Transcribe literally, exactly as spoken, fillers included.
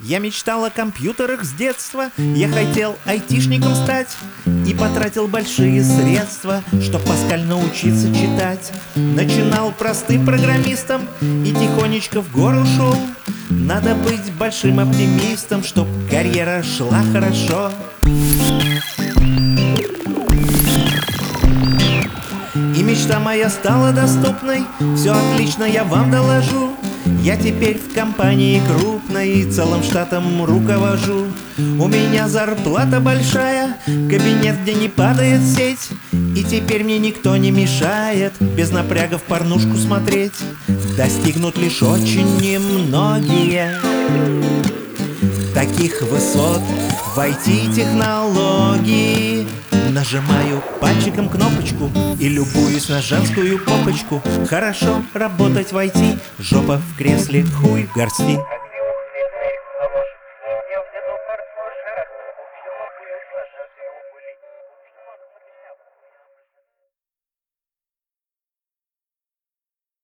Я мечтал о компьютерах с детства, я хотел айтишником стать и потратил большие средства, чтоб Паскаль научиться читать. Начинал простым программистом и тихонечко в гору шел. Надо быть большим оптимистом, чтоб карьера шла хорошо. И мечта моя стала доступной, все отлично, я вам доложу. Я теперь в компании крупной, целым штатом руковожу. У меня зарплата большая, кабинет, где не падает сеть. И теперь мне никто не мешает без напряга в порнушку смотреть. Достигнут лишь очень немногие таких высот в ай ти-технологии. Нажимаю пальчиком кнопочку и любуюсь на женскую попочку. Хорошо работать в ай ти, жопа в кресле, хуй в горсти.